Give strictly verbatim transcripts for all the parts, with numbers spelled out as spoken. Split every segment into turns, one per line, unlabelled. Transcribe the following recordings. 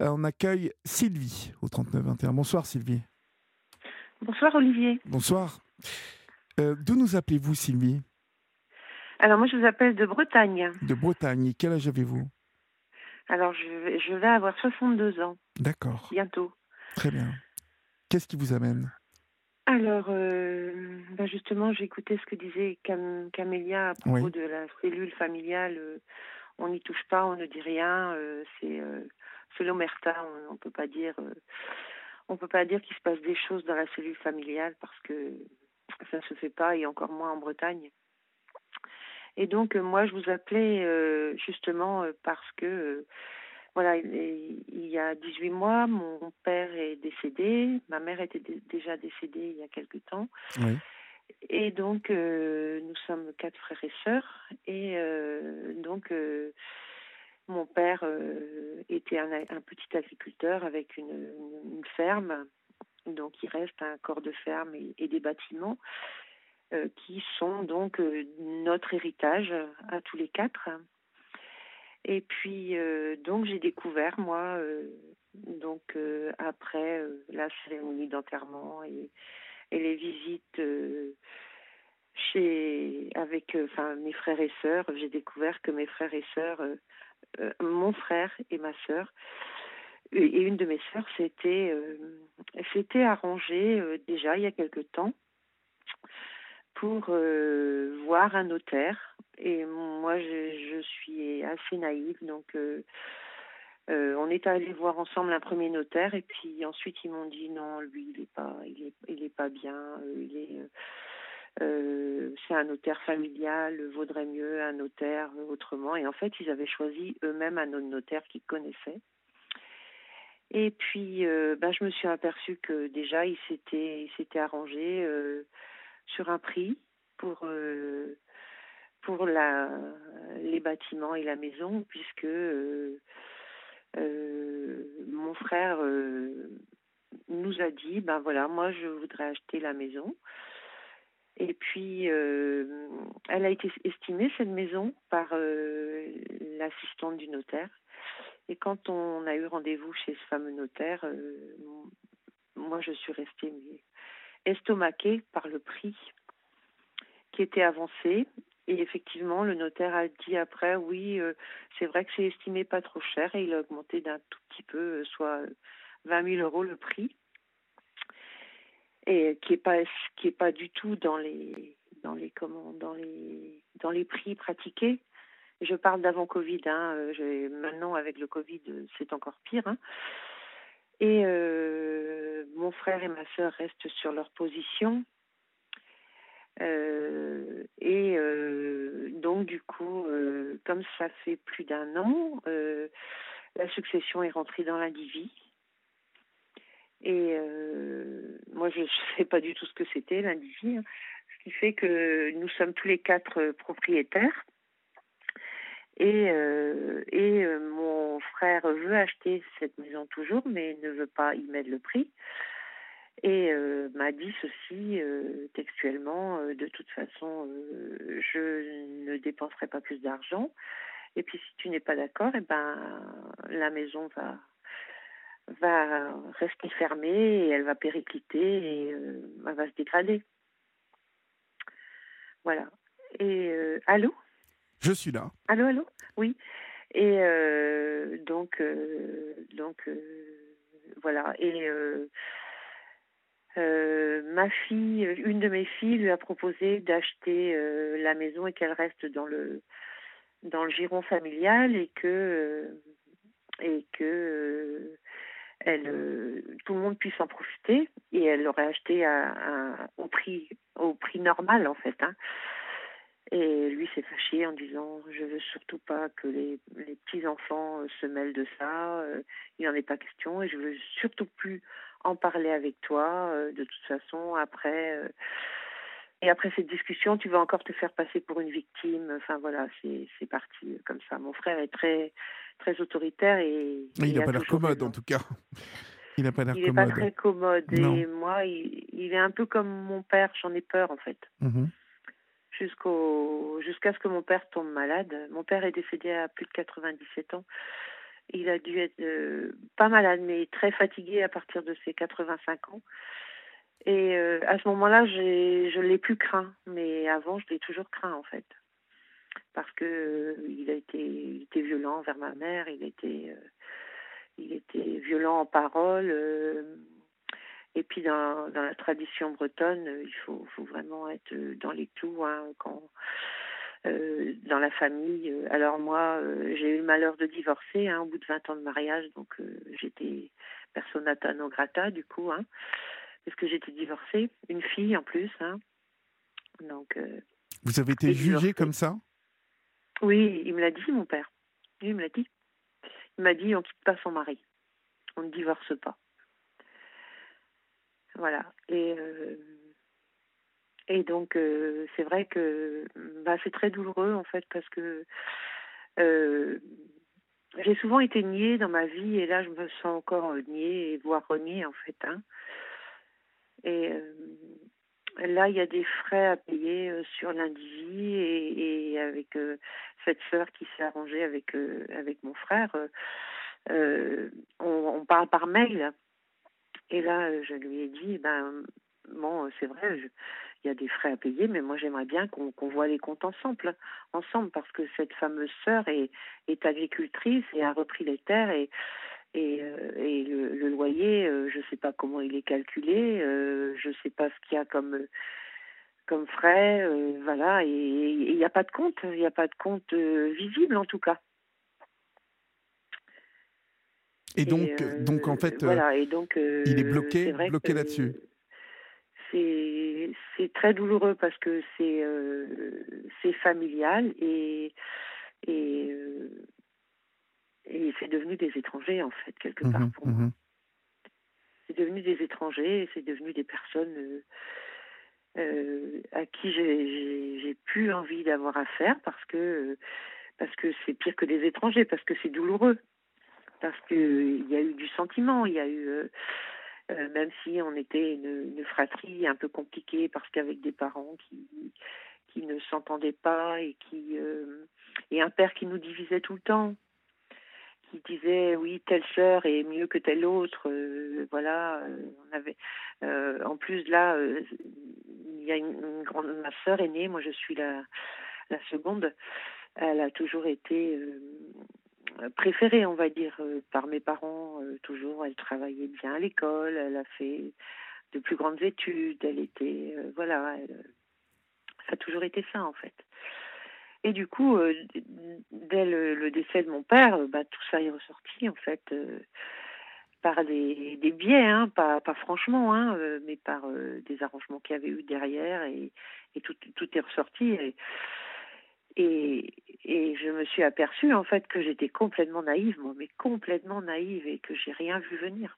Euh, on accueille Sylvie au trente-neuf vingt et un. Bonsoir Sylvie.
Bonsoir Olivier.
Bonsoir. Euh, d'où nous appelez-vous Sylvie?
Alors moi je vous appelle de Bretagne.
De Bretagne. Et quel âge avez-vous?
Alors je vais, je vais avoir soixante-deux ans,
D'accord.
bientôt.
Très bien. Qu'est-ce qui vous amène?
Alors euh, ben justement j'ai écouté ce que disait Cam, Camélia à propos
Oui.
de la cellule familiale. Euh, on n'y touche pas, on ne dit rien. Euh, c'est euh, c'est l'omerta. On ne peut pas dire, euh, on peut pas dire qu'il se passe des choses dans la cellule familiale parce que ça se fait pas et encore moins en Bretagne. Et donc, euh, moi, je vous appelais euh, justement euh, parce que, euh, voilà, il, il y a dix-huit mois, mon père est décédé, ma mère était dé- déjà décédée il y a quelque temps.
Oui.
Et donc, euh, nous sommes quatre frères et sœurs. Et euh, donc, euh, mon père euh, était un, un petit agriculteur avec une, une, une ferme. Donc, il reste un corps de ferme et, et des bâtiments euh, qui sont donc euh, notre héritage à tous les quatre. Et puis, euh, donc, j'ai découvert, moi, euh, donc, euh, après euh, la cérémonie d'enterrement et, et les visites euh, chez, avec euh, enfin, mes frères et sœurs, j'ai découvert que mes frères et sœurs, euh, euh, mon frère et ma sœur, et, et une de mes sœurs, s'était euh, s'était arrangée euh, déjà il y a quelque temps pour euh, voir un notaire. Et moi, je, je suis assez naïve, donc euh, euh, on est allé voir ensemble un premier notaire, et puis ensuite ils m'ont dit non, lui, il est pas, il est, il est pas bien, euh, il est, euh, euh, c'est un notaire familial, vaudrait mieux un notaire autrement. Et en fait, ils avaient choisi eux-mêmes un autre notaire qu'ils connaissaient. Et puis, euh, ben, je me suis aperçue que déjà, ils s'étaient, ils s'étaient arrangés euh, sur un prix pour euh, pour la les bâtiments et la maison, puisque euh, euh, mon frère euh, nous a dit ben voilà, moi je voudrais acheter la maison. Et puis euh, elle a été estimée, cette maison, par euh, l'assistante du notaire. Et quand on a eu rendez-vous chez ce fameux notaire, euh, moi je suis restée estomaquée par le prix qui était avancé. Et effectivement, le notaire a dit après, oui, euh, c'est vrai que c'est estimé pas trop cher, et il a augmenté d'un tout petit peu, euh, soit vingt mille euros le prix, et qui est pas qui est pas du tout dans les dans les comment dans les dans les prix pratiqués. Je parle d'avant Covid, hein. euh, j'ai- maintenant avec le Covid, euh, c'est encore pire, hein. Et euh, mon frère et ma sœur restent sur leur position. Euh, et euh, donc du coup, euh, comme ça fait plus d'un an, euh, la succession est rentrée dans l'indivis. Et euh, moi, je ne sais pas du tout ce que c'était l'indivis, hein. Ce qui fait que nous sommes tous les quatre euh, propriétaires. Et, euh, et euh, mon frère veut acheter cette maison toujours, mais ne veut pas y mettre le prix. Et euh, m'a dit ceci euh, textuellement, euh, de toute façon, euh, je ne dépenserai pas plus d'argent. Et puis si tu n'es pas d'accord, eh ben la maison va va rester fermée et elle va péricliter et euh, elle va se dégrader. Voilà. Et euh, allô,
Je suis là.
allô, allô, oui. Et euh, donc euh, donc euh, voilà. Et euh, Euh, ma fille, une de mes filles lui a proposé d'acheter euh, la maison et qu'elle reste dans le dans le giron familial, et que euh, et que euh, elle euh, tout le monde puisse en profiter, et elle l'aurait acheté à, à- au prix au prix normal en fait, hein. Et lui s'est fâché en disant je veux surtout pas que les, les petits enfants euh, se mêlent de ça, euh, il n'en est pas question, et je veux surtout plus en parler avec toi. Euh, de toute façon, après euh, et après cette discussion, tu vas encore te faire passer pour une victime. Enfin voilà, c'est c'est parti comme ça. Mon frère est très très autoritaire, et,
Il
et
n'a
a
pas l'air
toujours
commode en
raison.
tout cas. Il n'a pas l'air
Il n'est pas
commode.
très commode,
Non.
et moi, il, il est un peu comme mon père. J'en ai peur en fait.
Mhm.
Jusqu'au jusqu'à ce que mon père tombe malade. Mon père est décédé à plus de quatre-vingt-dix-sept ans. Il a dû être euh, pas malade, mais très fatigué à partir de ses quatre-vingt-cinq ans. Et euh, à ce moment-là, j'ai, je l'ai plus craint, mais avant, je l'ai toujours craint en fait, parce que euh, il a été, il était violent envers ma mère, il était, euh, il était violent en parole. Euh, et puis dans, dans la tradition bretonne, euh, il faut, faut vraiment être euh, dans les clous hein, quand euh, dans la famille. Euh, Alors moi, euh, j'ai eu le malheur de divorcer hein, au bout de vingt ans de mariage, donc euh, j'étais persona non grata du coup, hein, parce que j'étais divorcée, une fille en plus, hein, donc euh,
Vous avez été
et
jugée
divorcée.
comme ça?
Oui, il me l'a dit mon père. Lui, il me l'a dit. Il m'a dit on quitte pas son mari, on ne divorce pas. Voilà. Et euh, et donc euh, c'est vrai que bah, c'est très douloureux en fait parce que euh, j'ai souvent été niée dans ma vie et là je me sens encore niée, voire reniée en fait. Hein. Et euh, là il y a des frais à payer euh, sur l'indivi et, et avec euh, cette sœur qui s'est arrangée avec euh, avec mon frère, euh, euh, on, on parle par mail. Et là euh, je lui ai dit ben bon c'est vrai je, il y a des frais à payer, mais moi j'aimerais bien qu'on qu'on voit les comptes ensemble, ensemble, parce que cette fameuse sœur est, est agricultrice et a repris les terres et et, euh, et le, le loyer, euh, je ne sais pas comment il est calculé, euh, je ne sais pas ce qu'il y a comme comme frais, euh, voilà, et il n'y a pas de compte, il n'y a pas de compte euh, visible en tout cas.
Et
Et
donc, euh, donc en
euh,
fait, euh,
voilà, et donc
il est
euh, c'est
bloqué,
vrai
bloqué
que
là-dessus.
c'est c'est très douloureux parce que c'est euh, c'est familial et et euh, et c'est devenu des étrangers en fait quelque part
Mhm,
pour moi.
mhm.
C'est devenu des étrangers, et c'est devenu des personnes euh, euh, à qui j'ai j'ai j'ai plus envie d'avoir affaire parce que parce que c'est pire que des étrangers, parce que c'est douloureux, parce que il y a eu du sentiment, il y a eu euh, euh, même si on était une, une fratrie un peu compliquée parce qu'avec des parents qui qui ne s'entendaient pas et qui euh, et un père qui nous divisait tout le temps, qui disait oui telle sœur est mieux que telle autre, euh, voilà, euh, on avait euh, en plus là euh, il y a une, une grande ma sœur aînée, moi je suis la la seconde, elle a toujours été euh, préférée on va dire euh, par mes parents, euh, toujours elle travaillait bien à l'école, elle a fait de plus grandes études, elle était euh, voilà, elle, ça a toujours été ça en fait. Et du coup, euh, dès le, le décès de mon père, euh, bah, tout ça est ressorti en fait euh, par des, des biais, hein, pas, pas franchement, hein, euh, mais par euh, des arrangements qu'il y avait eu derrière et, et tout, tout est ressorti. Et, et, et je me suis aperçue en fait que j'étais complètement naïve, moi, mais complètement naïve et que j'ai rien vu venir.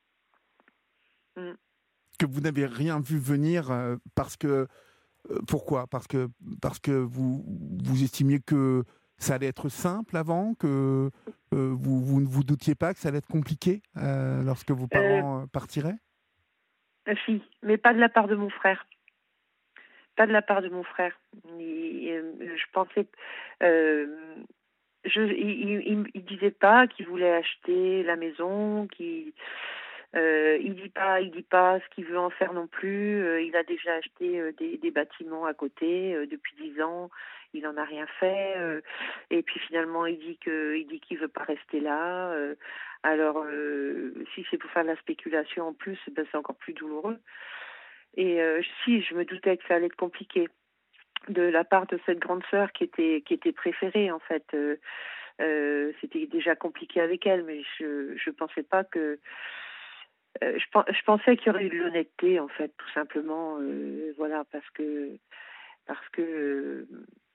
Mm.
Que vous n'avez rien vu venir euh, parce que euh, pourquoi? Parce que parce que vous vous estimiez que ça allait être simple avant, que euh, vous, vous ne vous doutiez pas que ça allait être compliqué euh, lorsque vos
Euh,
parents euh, partiraient?
si, mais pas de la part de mon frère. Pas de la part de mon frère. Il- euh, je pensais, euh, je, il, il, il disait pas qu'il voulait acheter la maison, qu'il, euh, il dit pas, il dit pas ce qu'il veut en faire non plus. Euh, il a déjà acheté euh, des, des bâtiments à côté euh, depuis dix ans. Il en a rien fait. Euh, et puis finalement, il dit que, il dit qu'il veut pas rester là. Euh, alors, euh, si c'est pour faire de la spéculation en plus, ben c'est encore plus douloureux. Et euh, si, je me doutais que ça allait être compliqué de la part de cette grande sœur qui était qui était préférée en fait. Euh, euh, c'était déjà compliqué avec elle, mais je je pensais pas que euh, je, je pensais qu'il y aurait eu de l'honnêteté en fait, tout simplement. Euh, voilà, parce que parce que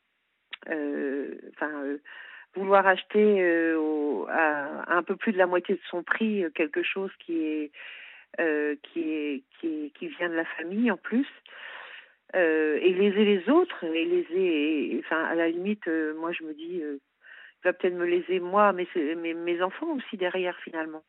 euh, enfin euh, vouloir acheter euh, au, à, à un peu plus de la moitié de son prix euh, quelque chose qui est euh, qui est qui est qui vient de la famille en plus. Euh, et léser les autres, et léser, et, enfin, à la limite, euh, moi je me dis, euh, il va peut-être me léser moi, mais mes, mes enfants aussi derrière finalement.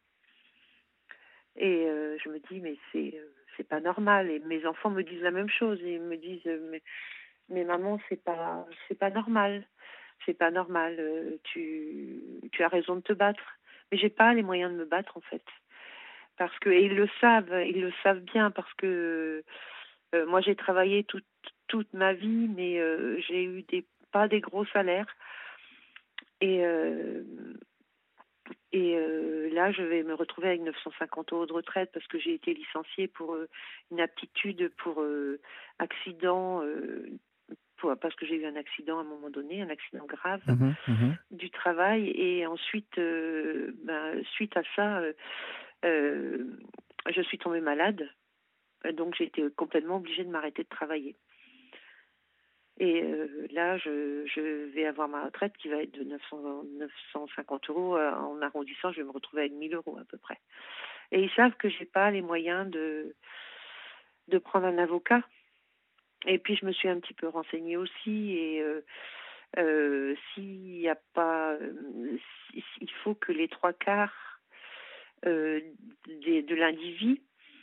Et euh, je me dis, mais c'est euh, c'est pas normal. Et mes enfants me disent la même chose. Ils me disent, euh, mais, mais maman, c'est pas c'est pas normal. C'est pas normal. Euh, tu tu as raison de te battre. mais j'ai pas les moyens de me battre en fait. Parce que et ils le savent, ils le savent bien parce que euh, moi j'ai travaillé toute toute ma vie, mais euh, j'ai eu des pas des gros salaires et euh, et euh, là je vais me retrouver avec neuf cent cinquante euros de retraite parce que j'ai été licenciée pour euh, une aptitude pour euh, accident. Euh, pour- parce que j'ai eu un accident à un moment donné, un accident grave
Mhm, mhm.
du travail et ensuite, euh, ben, suite à ça, euh, euh, je suis tombée malade, donc j'ai été complètement obligée de m'arrêter de travailler. Et euh, là, je, je vais avoir ma retraite qui va être de neuf cents, neuf cent cinquante euros. Euh, en arrondissant, je vais me retrouver avec mille euros à peu près. Et ils savent que j'ai pas les moyens de, de prendre un avocat. Et puis, je me suis un petit peu renseignée aussi. Et euh, euh, s'il y a pas, euh, si- il faut que les trois quarts euh, des- de l'individu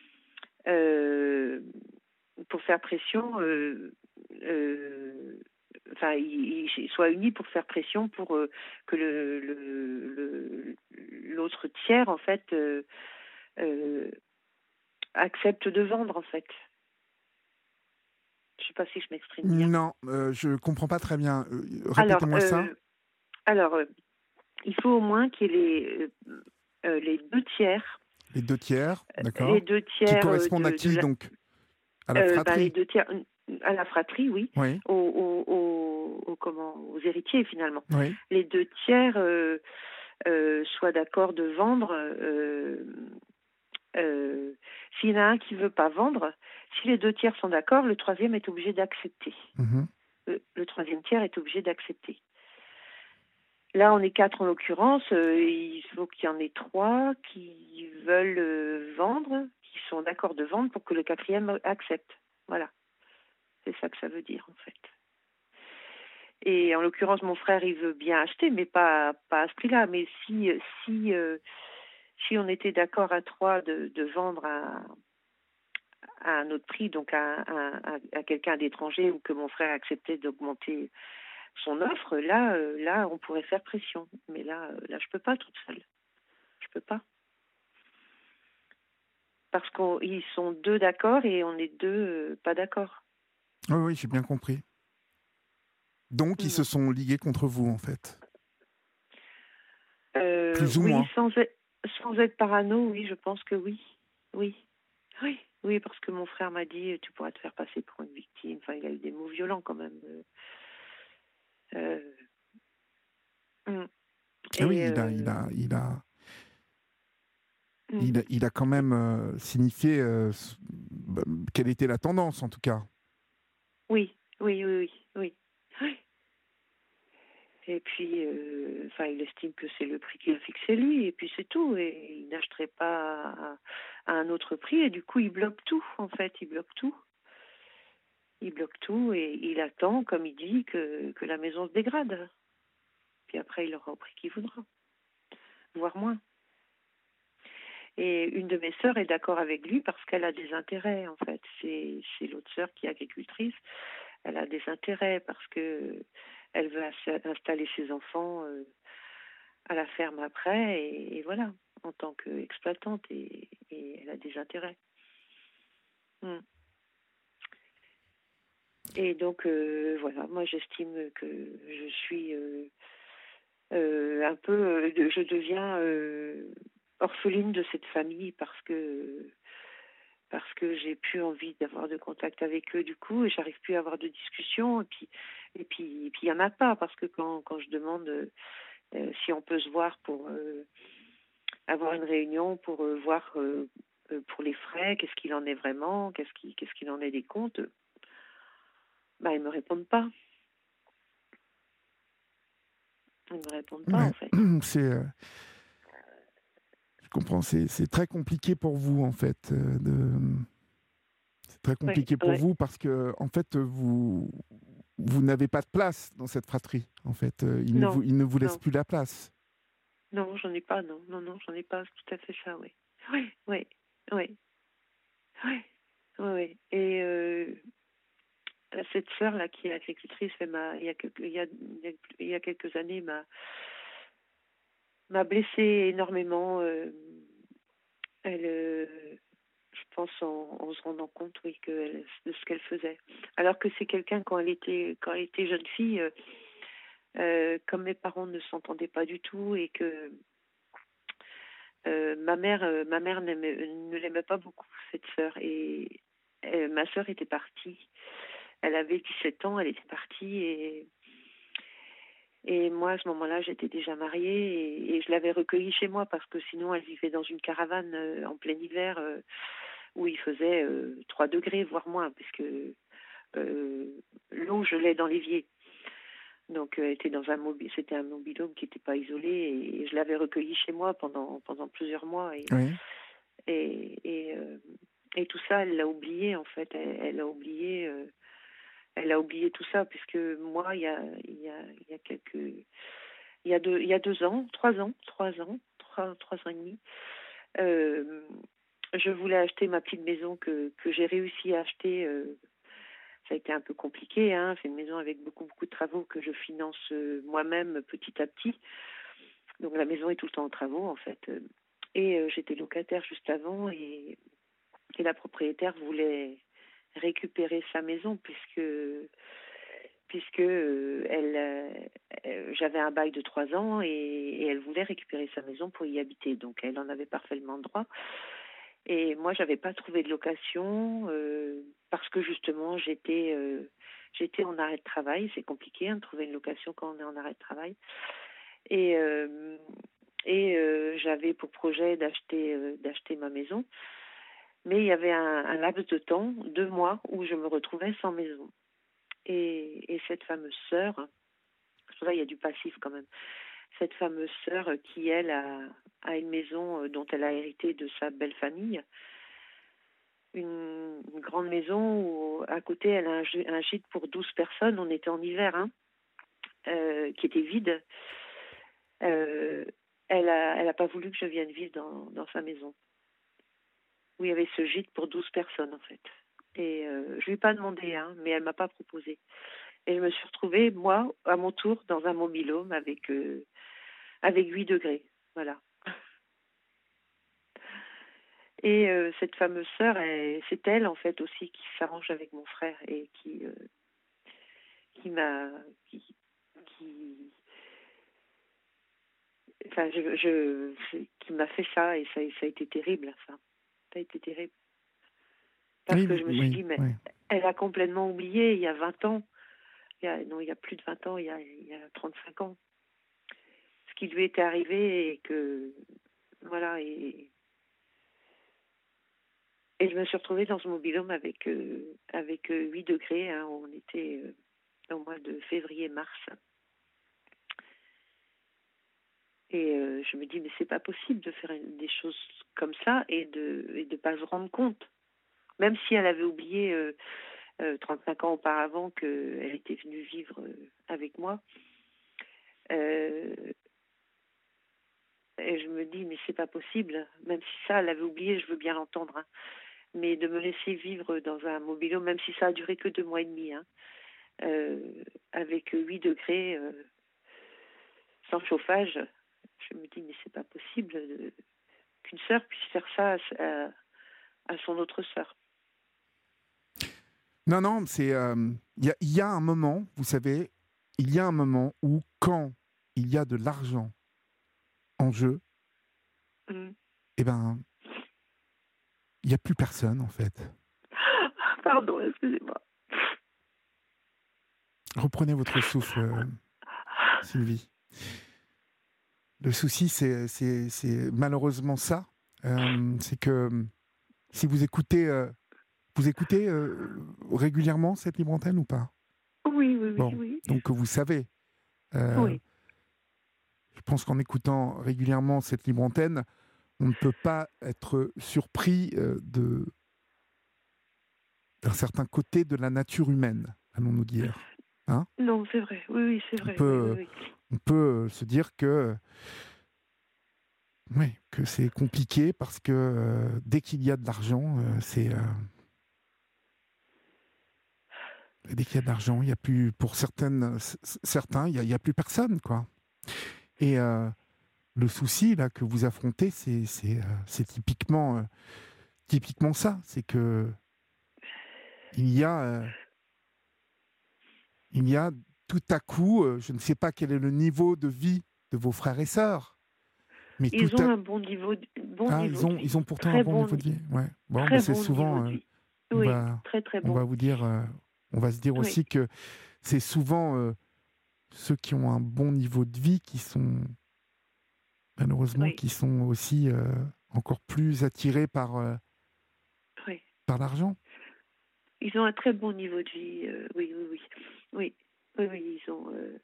euh, pour faire pression, euh, euh, enfin, ils, ils soient unis pour faire pression pour euh, que le, le, le- l'autre tiers, en fait, euh, euh, accepte de vendre, en fait. Je sais pas si je m'exprime bien.
Non, euh, je comprends pas très bien. Euh,
Alors,
répétez-moi ça.
euh, alors, euh, il faut au moins qu'il y ait les, euh, euh, les deux tiers,
Les deux tiers,
les
d'accord.
deux
Qui
tiers euh,
correspondent à
de, de
qui
la,
donc? À la
euh, ben, les
fratrie?
deux tiers à la fratrie, oui,
Oui,
aux, aux, aux, aux- comment, aux héritiers finalement.
oui.
Les deux tiers euh, euh, soient d'accord de vendre. Euh, euh, s'il y en a un qui veut pas vendre, si les deux tiers sont d'accord, le troisième est obligé d'accepter.
Mhm.
Le, le troisième tiers est obligé d'accepter. Là, on est quatre en l'occurrence. Euh, il faut qu'il y en ait trois qui veulent euh, vendre, qui sont d'accord de vendre pour que le quatrième accepte. Voilà, c'est ça que ça veut dire en fait. Et en l'occurrence, mon frère, il veut bien acheter, mais pas pas à ce prix-là. Mais si si euh, si on était d'accord à trois de, de vendre à, à un autre prix, donc à, à, à quelqu'un d'étranger, ou que mon frère acceptait d'augmenter son offre, là euh, là on pourrait faire pression. Mais là euh, là je peux pas toute seule. Je peux pas. Parce qu'ils sont deux d'accord et on est deux euh, pas d'accord.
Oui, oui, j'ai bien compris. Donc, ils se
Mhm.
sont ligués contre vous, en fait.
Euh,
Plus ou
oui,
moins.
sans être, sans être parano, oui, je pense que oui. Oui. Oui. Oui, parce que mon frère m'a dit tu pourras te faire passer pour une victime. Enfin, il a eu des mots violents quand même. Euh, euh,
Ah oui,
et
il a, il
euh,
a, il a,
mm,
il a, il a quand même euh, signifié euh, s- bah, quelle était la tendance, en tout cas.
oui, oui, oui, oui, oui. Oui. Et puis, euh, enfin, il estime que c'est le prix qu'il a fixé lui, et puis c'est tout. Et il n'achèterait pas à, à un autre prix, et du coup, il bloque tout, en fait, il bloque tout. Il bloque tout, et il attend, comme il dit, que, que la maison se dégrade. Puis après, il aura au prix qu'il voudra, voire moins. Et une de mes sœurs est d'accord avec lui parce qu'elle a des intérêts, en fait. C'est, c'est l'autre sœur qui est agricultrice. Elle a des intérêts parce que elle veut installer ses enfants euh, à la ferme après, et, et voilà, en tant qu'exploitante, et, et elle a des intérêts. Mm. Et donc, euh, voilà, moi j'estime que je suis euh, euh, un peu, euh, de- je deviens euh, orpheline de cette famille parce que parce que j'ai plus envie d'avoir de contact avec eux du coup, et j'arrive plus à avoir de discussion, et puis et puis et puis il y en a pas, parce que quand quand je demande euh, si on peut se voir pour euh, avoir une réunion, pour euh, voir euh, euh, pour les frais, qu'est-ce qu'il en est vraiment, qu'est-ce qui qu'est-ce qu'il en est des comptes, bah ils me répondent pas. Ils me répondent pas
Ouais.
en fait.
C'est, euh, je comprends, c'est, c'est très compliqué pour vous, en fait. euh, de... C'est très
Ouais,
compliqué pour
ouais.
vous parce que, en fait, vous, vous n'avez pas de place dans cette fratrie. En fait, Euh, il ne
Non,
vous, il ne vous laisse
non,
plus la place.
non, j'en ai pas, non, non, non, j'en ai pas, c'est tout à fait ça, oui. Oui, oui, oui, oui, oui. Et euh, cette sœur là qui est agricultrice, elle m'a, il y a quelques, il y a, il y a quelques années, m'a m'a blessée énormément. Euh, elle, euh, je pense en, en se rendant compte, oui, que elle- de ce qu'elle faisait. Alors que c'est quelqu'un quand elle était quand elle était jeune fille, euh, euh, comme mes parents ne s'entendaient pas du tout et que euh, ma mère, euh, ma mère n'aimait- ne l'aimait pas beaucoup cette sœur et euh, ma sœur était partie. Elle avait dix-sept ans, elle était partie et Et moi, à ce moment-là, j'étais déjà mariée et, et je l'avais recueillie chez moi parce que sinon, elle vivait dans une caravane euh, en plein hiver euh, où il faisait euh, trois degrés, voire moins, puisque euh, l'eau gelait dans l'évier. Donc, euh, elle était dans un mobi- c'était un mobil-home qui n'était pas isolé et, et je l'avais recueillie chez moi pendant, pendant plusieurs mois. Et,
Oui.
et, et, euh, et tout ça, elle l'a oublié, en fait. Elle, elle a oublié. euh, elle a oublié tout ça, puisque moi, il y a, il y a, il y a quelques, il y a deux, il y a deux ans, trois ans, trois ans, trois, trois ans et demi, euh, je voulais acheter ma petite maison que, que j'ai réussi à acheter. Euh, ça a été un peu compliqué, hein. C'est une maison avec beaucoup, beaucoup de travaux que je finance euh, moi-même petit à petit. Donc la maison est tout le temps en travaux, en fait. Et euh, j'étais locataire juste avant et, et la propriétaire voulait récupérer sa maison puisque puisque euh, elle, euh, euh, j'avais un bail de trois ans et, et elle voulait récupérer sa maison pour y habiter. Donc elle en avait parfaitement droit. Et moi, j'avais pas trouvé de location euh, parce que justement, j'étais euh, j'étais en arrêt de travail. C'est compliqué hein, de trouver une location quand on est en arrêt de travail. Et euh, et euh, j'avais pour projet d'acheter euh, d'acheter ma maison. Mais il y avait un, un laps de temps, deux mois, où je me retrouvais sans maison. Et, et cette fameuse sœur, pour ça il y a du passif quand même, cette fameuse sœur qui, elle, a, a une maison dont elle a hérité de sa belle famille, une, une grande maison où à côté elle a un, un gîte pour douze personnes, on était en hiver, hein, euh, qui était vide. Euh, elle n'a elle a pas voulu que je vienne vivre dans, dans sa maison, où il y avait ce gîte pour douze personnes en fait. Et euh, je lui ai pas demandé, hein, mais elle m'a pas proposé. Et je me suis retrouvée, moi, à mon tour, dans un mobil-home avec, euh, avec huit degrés. Voilà. Et euh, cette fameuse sœur, elle, c'est elle, en fait, aussi, qui s'arrange avec mon frère et qui, euh, qui m'a... Qui, qui, enfin, je, je, qui m'a fait ça et ça, ça a été terrible, ça. Ça a été terrible. Parce
Oui,
que
vous-
je me suis
oui,
dit, mais
oui.
elle a complètement oublié, il y a vingt ans, il y a, non, il y a plus de vingt ans, il y a, il y a trente-cinq ans, ce qui lui était arrivé et que, voilà, et, et je me suis retrouvée dans ce mobil-home avec, euh, avec euh, huit degrés, hein, on était euh, au mois de février-mars. Et euh, je me dis, mais c'est pas possible de faire des choses comme ça et de et de pas se rendre compte. Même si elle avait oublié euh, euh, trente-cinq ans auparavant qu'elle était venue vivre euh, avec moi. Euh, et je me dis, mais c'est pas possible. Même si ça, elle avait oublié, je veux bien l'entendre. Hein. Mais de me laisser vivre dans un mobile-home, même si ça a duré que deux mois et demi, hein, euh, avec huit degrés, euh, sans chauffage, je me dis, mais c'est pas possible de, qu'une sœur puisse faire ça à, à, à son autre sœur.
Non, non, c'est. euh, Il y, a- il y a un moment, vous savez, il y a un moment où, quand il y a de l'argent en jeu,
Mm.
eh ben, il n'y a plus personne, en fait.
Pardon, excusez-moi.
Reprenez votre souffle, euh, Sylvie. Le souci, c'est c'est- c'est malheureusement ça. Euh, c'est que si vous écoutez, euh, vous écoutez euh, régulièrement cette libre antenne ou pas?
Oui, oui, oui,
Bon,
oui.
donc vous savez. euh,
Oui.
je pense qu'en écoutant régulièrement cette libre antenne, on ne peut pas être surpris euh, de d'un certain côté de la nature humaine, allons-nous dire. Hein?
Non, c'est vrai. Oui, oui, c'est
On
vrai. Oui, oui,
peut,
oui.
on peut se dire que, oui, que c'est compliqué parce que euh, dès qu'il y a de l'argent, euh, c'est euh, dès qu'il y a de l'argent, il y a plus pour certaines, c- certains, il y a, il y a plus personne, quoi. Et euh, le souci là que vous affrontez, c'est c'est euh, c'est typiquement euh, typiquement ça. C'est que il y a euh, il y a tout à coup, euh, je ne sais pas quel est le niveau de vie de vos frères et sœurs, mais tout
Ils ont
à
un bon niveau, de, bon
ah
niveau
ils
de
ont
vie,
ils ont pourtant un
très
bon
bon,
niveau de vie. Ouais. Bon, ben
très
c'est
bon niveau
souvent
de
euh,
vie.
on
Oui,
va
très très
on va
bon.
vous dire euh, on va se dire
Oui,
aussi que c'est souvent euh, ceux qui ont un bon niveau de vie qui sont malheureusement
oui,
qui sont aussi euh, encore plus attirés par euh,
oui.
par l'argent.
Ils ont un très bon niveau de vie. euh, oui, oui, oui, oui, oui, oui. Ils ont. Euh,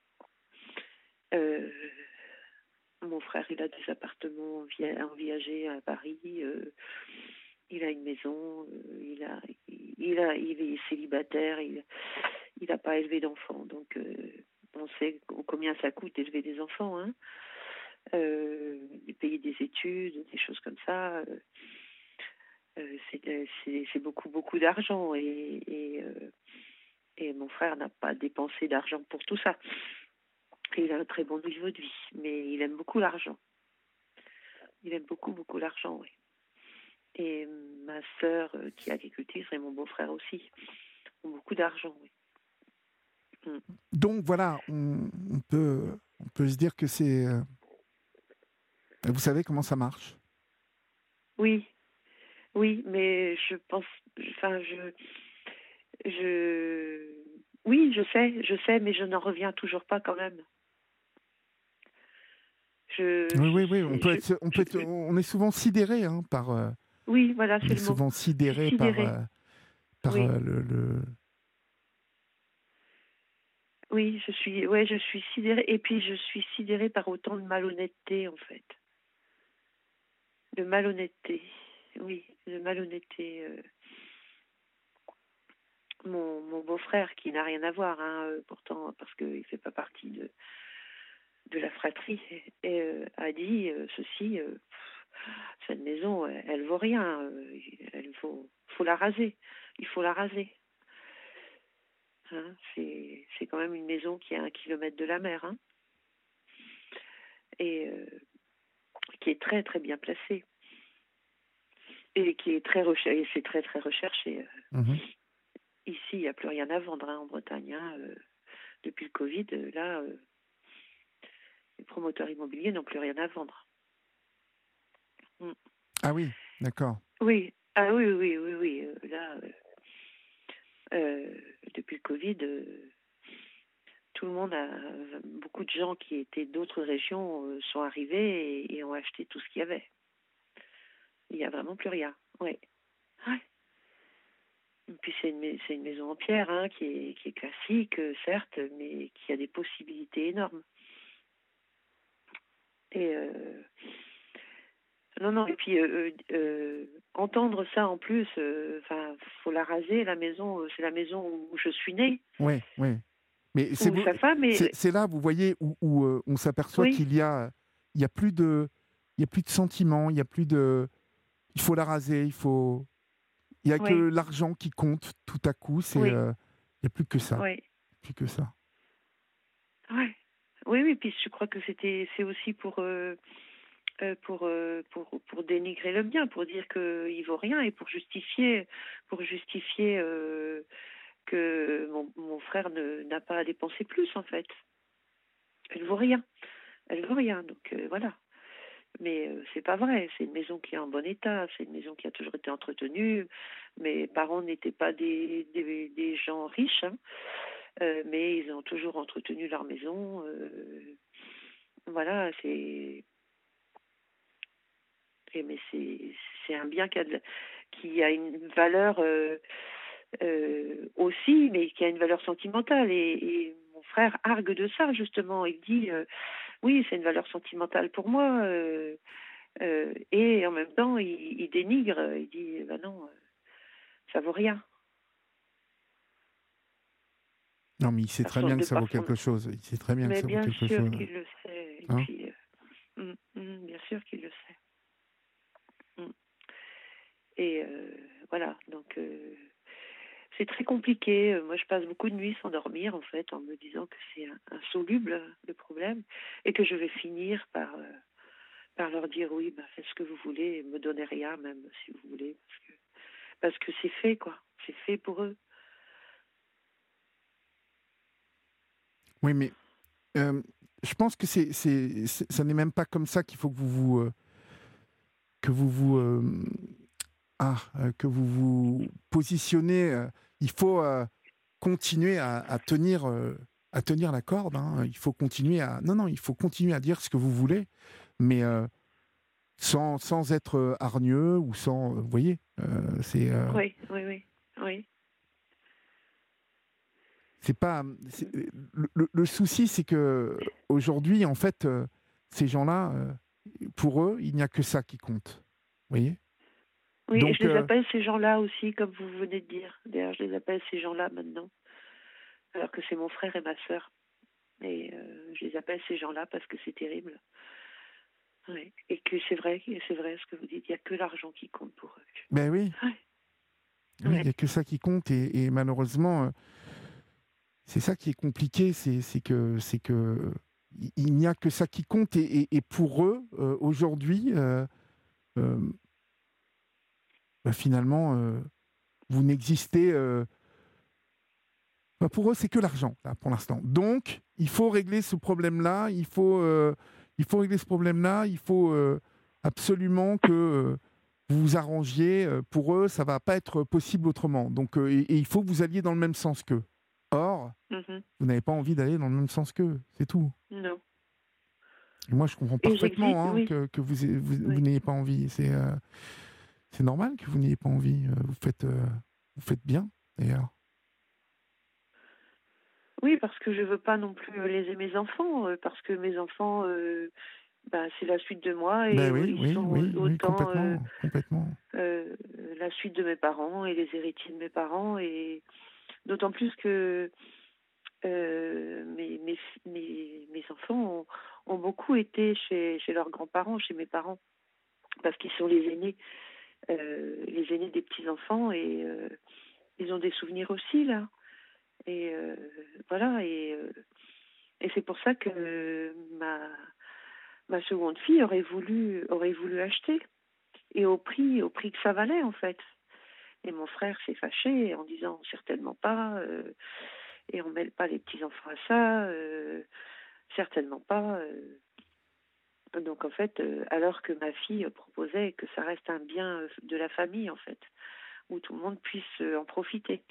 euh, mon frère, il a des appartements en via- en viager à Paris. euh, il a une maison. euh, il a, il a, il est célibataire. Il, il n'a pas élevé d'enfants, donc euh, on sait combien ça coûte d'élever des enfants, hein. Euh, payer des études, des choses comme ça. euh, euh, c'est, euh, c'est, c'est beaucoup, beaucoup d'argent et, et, euh, et mon frère n'a pas dépensé d'argent pour tout ça. Il a un très bon niveau de vie, mais il aime beaucoup l'argent. Il aime beaucoup, beaucoup l'argent, oui. Et ma sœur, euh, qui est agricultrice, et mon beau-frère aussi, ont beaucoup d'argent, oui. Mm.
Donc voilà, on, on peut on peut se dire que c'est euh, vous savez comment ça marche.
Oui, oui, mais je pense, enfin, je, je, oui, je sais, je sais, mais je n'en reviens toujours pas quand même. Je,
Oui,
je,
oui, oui. On
sais-
peut
je,
être, on peut
je-
être, on est souvent sidéré hein, par, euh,
oui, voilà,
on
c'est
est
le mot.
souvent
Je suis
sidéré par,
sidérée.
euh, par
Oui,
euh, le, le-
oui, je suis, ouais, je suis sidérée. Et puis je suis sidérée par autant de malhonnêteté, en fait. De malhonnêteté. Oui, de malhonnêteté. euh. Mon, mon beau-frère, qui n'a rien à voir, hein, euh, pourtant, parce qu'il ne fait pas partie de, de la fratrie, et, euh, a dit euh, ceci, euh, cette maison, elle, elle vaut rien, euh, elle faut, faut la raser, il faut la raser. Hein, c'est, c'est quand même une maison qui est à un kilomètre de la mer, hein, et euh, qui est très très bien placée et qui est très recherché, c'est très très recherché.
Mhm.
Ici, il n'y a plus rien à vendre, hein, en Bretagne. Hein, euh, depuis le Covid, euh, là, euh, les promoteurs immobiliers n'ont plus rien à vendre. Mm.
Ah oui, d'accord.
Oui, ah oui, oui, oui, oui. euh, là, euh, euh, depuis le Covid, euh, tout le monde a, beaucoup de gens qui étaient d'autres régions euh, sont arrivés et, et ont acheté tout ce qu'il y avait. Il n'y a vraiment plus rien. Ouais. Ouais. Et puis c'est une, c'est une maison en pierre, hein, qui est, qui est classique, euh, certes, mais qui a des possibilités énormes. Et euh, non, non. Et puis euh, euh, entendre ça en plus, enfin, faut la raser la maison. euh, C'est la maison où je suis née,
Oui, oui. Mais c'est
où
beau-
sa femme
c'est
est.
c'est là, vous voyez, où, où, euh, on s'aperçoit
Oui,
qu'il y a, il y a plus de, il y a plus de sentiments, il y a plus de, il faut la raser, il faut, il y a que
oui,
l'argent qui compte. Tout à coup, c'est,
oui,
euh, il y a plus que ça,
oui,
plus que ça.
ouais. Oui, oui. Puis je crois que c'était, c'est aussi pour. Euh, euh, pour, euh, pour pour dénigrer le bien, pour dire qu'il vaut rien et pour justifier pour justifier euh, que mon, mon frère ne, n'a pas à dépenser plus en fait. Elle vaut rien, elle vaut rien. Donc euh, voilà. Mais euh, c'est pas vrai. C'est une maison qui est en bon état. C'est une maison qui a toujours été entretenue. Mes parents n'étaient pas des des, des gens riches, hein. Euh, mais ils ont toujours entretenu leur maison. Euh, voilà, c'est Et mais c'est c'est un bien qui a, de, qui a une valeur euh, euh, aussi, mais qui a une valeur sentimentale. Et, et mon frère argue de ça justement. Il dit euh, oui, c'est une valeur sentimentale pour moi. Euh, euh, et en même temps, il, il dénigre. Il dit ben non, euh, ça vaut rien.
Non, mais il sait
Par
très
son,
bien que
de
ça vaut
par son...
quelque chose. Il sait très bien que
Mais
ça vaut
bien
quelque
sûr
chose.
qu'il le sait. Et
Hein.
puis, euh, mm, mm, bien sûr qu'il le sait. Mm. Et euh, voilà, donc. Euh, c'est très compliqué. Moi, je passe beaucoup de nuits sans dormir, en fait, en me disant que c'est insoluble, le problème, et que je vais finir par, euh, par leur dire oui, bah, faites ce que vous voulez, me donnez rien, même, si vous voulez, parce que, parce que c'est fait, quoi. C'est fait pour eux.
Oui, mais euh, je pense que c'est, c'est, c'est- ça n'est même pas comme ça qu'il faut que vous vous, euh, que vous vous, euh, ah, euh, que vous vous positionnez. euh, il faut euh, continuer à, à tenir, euh, à tenir la corde. Hein. Il faut continuer à, non, non, il faut continuer à dire ce que vous voulez, mais euh, sans, sans être euh, hargneux ou sans, euh, vous voyez, euh, c'est, euh,
Oui, oui, oui, oui.
c'est pas, c'est- le, le- le souci, c'est que aujourd'hui, en fait, euh, ces gens-là, euh, pour eux, il n'y a que ça qui compte. Vous voyez.
Oui, et
Donc,
je les
euh,
appelle ces gens-là aussi, comme vous venez de dire. D'ailleurs, je les appelle ces gens-là maintenant, alors que c'est mon frère et ma sœur. Et euh, je les appelle ces gens-là parce que c'est terrible. Oui. Et que c'est vrai, c'est vrai ce que vous dites, il n'y a que l'argent qui compte pour eux.
ben oui,
Oui,
oui, il
oui,
n'y a que ça qui compte. Et, et malheureusement, euh, c'est ça qui est compliqué, c'est, c'est que, c'est que il il n'y a que ça qui compte. Et, et- et pour eux, euh, aujourd'hui, euh, euh, bah, finalement, euh, vous n'existez. euh, bah, pour eux, c'est que l'argent, là, pour l'instant. Donc, il faut régler ce problème-là. Il faut, euh, il faut régler ce problème-là. Il faut euh, absolument que euh, vous vous arrangiez. Euh, Pour eux, ça va pas être possible autrement. Donc, euh, et, et il faut que vous alliez dans le même sens qu'eux. Or,
mhm,
vous n'avez pas envie d'aller dans le même sens qu'eux. C'est tout.
non.
Et moi, je comprends
Et j'existe,
parfaitement hein,
oui,
que, que vous, vous, vous
oui.
n'ayez pas envie. C'est euh, c'est normal que vous n'ayez pas envie. Euh, Vous faites, euh, vous faites bien, d'ailleurs.
Oui, parce que je veux pas non plus euh, léser mes enfants, euh, parce que mes enfants, euh, bah, c'est la suite de moi et
Ben
euh,
oui,
ils
oui,
sont
oui, oui,
autant euh,
complètement, complètement.
euh, la suite de mes parents et les héritiers de mes parents. Et d'autant plus que euh, mes, mes, mes, mes enfants ont, ont beaucoup été chez, chez leurs grands-parents, chez mes parents, parce qu'ils sont les aînés, euh, les aînés des petits-enfants, et euh, ils ont des souvenirs aussi, là. Et euh, voilà, et, euh, et c'est pour ça que ma, ma seconde fille aurait voulu, aurait voulu acheter, et au prix, au prix que ça valait, en fait. Et mon frère s'est fâché en disant certainement pas, euh, et on mêle pas les petits-enfants à ça, euh, certainement pas. euh. Donc en fait, euh, alors que ma fille proposait que ça reste un bien euh, de la famille, en fait, où tout le monde puisse euh, en profiter.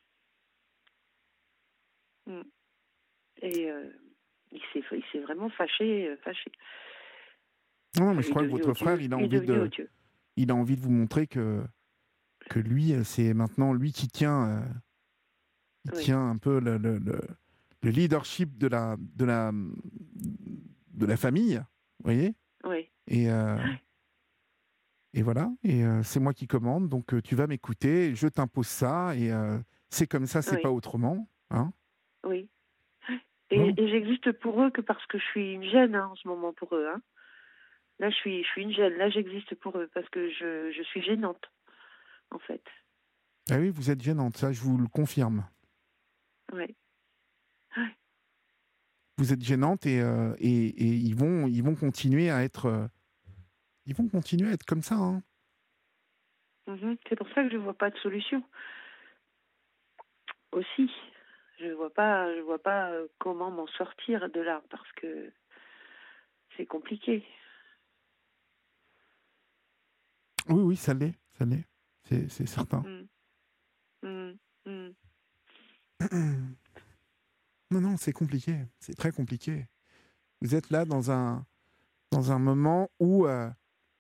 Mm. Et euh, il s'est il s'est vraiment fâché, euh, fâché.
Non, non, mais
Enfin,
je
il est
crois que
devenu
votre frère,
odieux.
il a
Il est
envie
devenu
de,
odieux.
il a envie de vous montrer que, que lui, euh, c'est maintenant lui qui tient, euh, il
Oui,
tient un peu le, le, le- le leadership de la, de la, de la famille, vous voyez.
oui,
Et, euh, et voilà. Et euh, c'est moi qui commande, donc euh, tu vas m'écouter, je t'impose ça, et euh, c'est comme ça, c'est pas
oui,
autrement, hein.
oui.
Voilà.
Et, et j'existe pour eux que parce que je suis une gêne hein, en ce moment pour eux. Hein. Là, je suis, je suis une gêne. Là, j'existe pour eux parce que je, je suis gênante, en fait.
Ah oui, vous êtes gênante, ça, je vous le confirme.
Oui,
Vous êtes gênante et, euh, et, et ils vont, ils vont continuer à être, euh, ils vont continuer à être comme ça, hein.
mhm. C'est pour ça que je ne vois pas de solution. Aussi, je vois pas, je vois pas euh, comment m'en sortir de là parce que c'est compliqué.
Oui, oui, ça l'est, ça l'est, c'est, c'est certain.
Mm, mm, mm.
Non, non, c'est compliqué, c'est très compliqué. Vous êtes là dans un, dans un moment où, euh,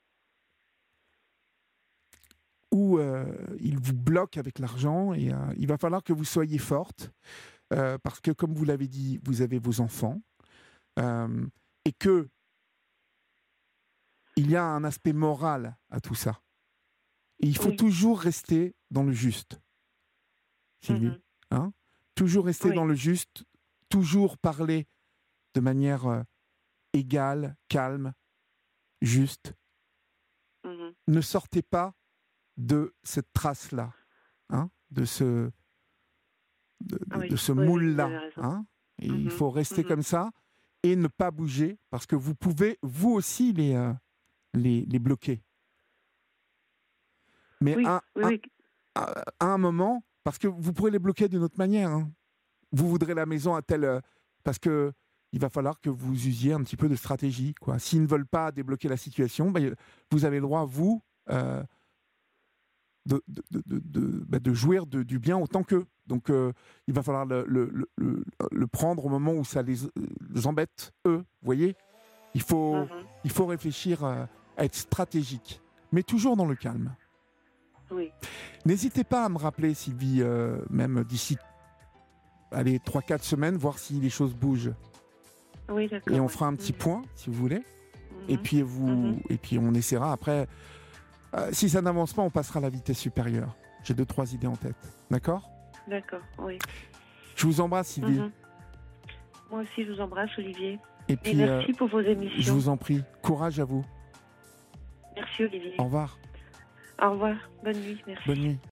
où euh, il vous bloque avec l'argent et euh, il va falloir que vous soyez forte euh, parce que, comme vous l'avez dit, vous avez vos enfants euh, et que il y a un aspect moral à tout ça. Et il faut
Oui,
toujours rester dans le juste, Sylvie.
mhm.
Hein, toujours rester dans
Oui,
le juste, toujours parler de manière euh, égale, calme, juste.
mhm.
Ne sortez pas de cette trace-là, hein, de ce, de,
Ah
de-
oui,
de ce
oui, oui, vous
moule-là.
avez raison.
Hein. Et il
Mhm,
faut rester
mhm.
comme ça et ne pas bouger parce que vous pouvez, vous aussi, les, euh, les, les bloquer. Mais
Oui,
à,
oui,
à-
oui.
à- à un moment, parce que vous pourrez les bloquer d'une autre manière. Hein. Vous voudrez la maison à telle... euh, parce que il va falloir que vous usiez un petit peu de stratégie. Quoi. S'ils ne veulent pas débloquer la situation, ben, vous avez le droit, vous, euh, de, de, de, de, de- ben, de jouir de- du bien autant qu'eux. Donc, euh, il va falloir le, le, le, le- le prendre au moment où ça les, les embête, eux. Vous voyez, il faut,
Mhm.
il faut réfléchir euh, à être stratégique, mais toujours dans le calme.
Oui,
N'hésitez pas à me rappeler, Sylvie, euh, même d'ici allez, trois quatre semaines, voir si les choses bougent.
oui,
Et
d'accord.
on
Ouais.
fera un petit
Mhm,
point, si vous voulez. Et
mhm,
puis, vous,
mhm.
et puis on essaiera après. Euh, si ça n'avance pas, on passera à la vitesse supérieure. J'ai deux, trois idées en tête. D'accord ?
D'accord, oui.
Je vous embrasse, Sylvie.
Mhm. Moi aussi, je vous embrasse, Olivier.
Et
Et
puis,
merci
euh,
pour vos
je
émissions.
vous en prie, courage à vous.
Merci, Olivier.
Au revoir.
Au revoir. Bonne nuit. Merci.
Bonne nuit.